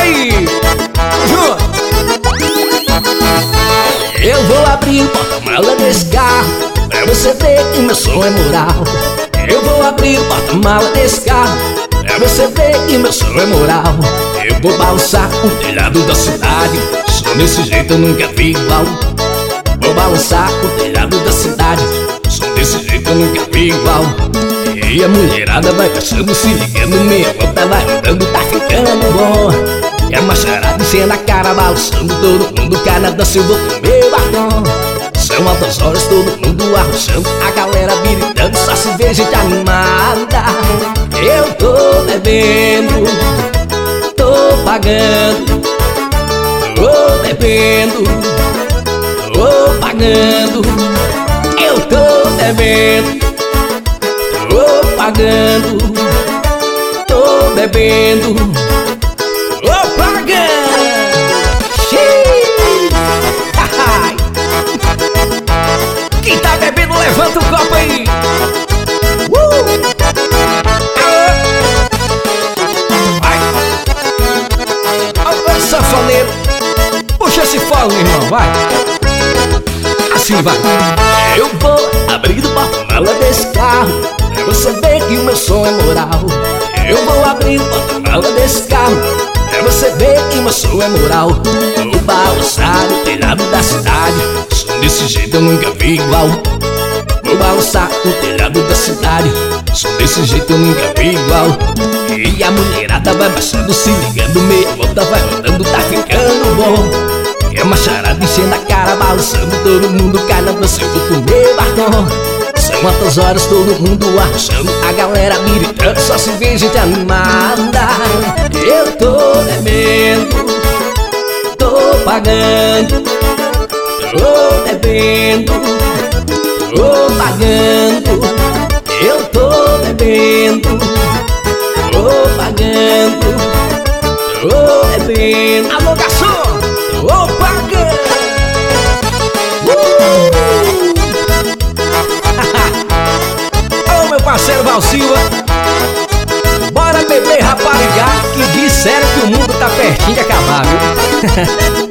aí. Junto. Eu vou abrir o porta-mala desse carro pra você ver que meu som é moral. Eu vou abrir o porta-mala desse carro pra você ver que meu som é moral. Eu vou balançar o telhado da cidade, só desse jeito eu nunca vi igual. Vou balançar o telhado da cidade, só desse jeito eu nunca vi igual. E a mulherada vai passando, se ligando, minha volta vai andando, tá ficando bom. E a macharada enchendo a cara, balançando, todo mundo cai na dança, eu vou comer batom. São altas horas, todo mundo arrochando, a galera gritando, só se vê gente animada. Eu tô bebendo, tô pagando, tô bebendo, tô pagando. Eu tô bebendo, tô pagando, tô bebendo, tô pagando. Quem tá bebendo, levanta o copo aí. Vai. Ô, sanfoneiro, puxa esse fole, irmão, vai. Assim vai. Eu vou abrir o porta-mala desse carro pra você ver que o meu som é moral. Eu vou abrir o porta-mala desse carro pra você ver que meu som é moral. Vou balançar o telhado da cidade, som desse jeito eu nunca vi igual. Vou balançar o telhado da cidade, som desse jeito eu nunca vi igual. E a mulherada vai baixando, se ligando, meia volta vai rodando, tá ficando bom. E a macharada enchendo a cara, balançando, todo mundo cai na dança, eu vou comer batom. São altas horas, todo mundo arrochando, a galera gritando, só se vê gente animada. Eu tô bebendo, tô pagando, tô bebendo, tô pagando. Eu tô bebendo, tô pagando, tô bebendo. Alô, garçom, tô pagando. Ô, meu parceiro Val Silva, bora beber, rapariga, que disseram que o mundo tá pertinho de acabar, viu?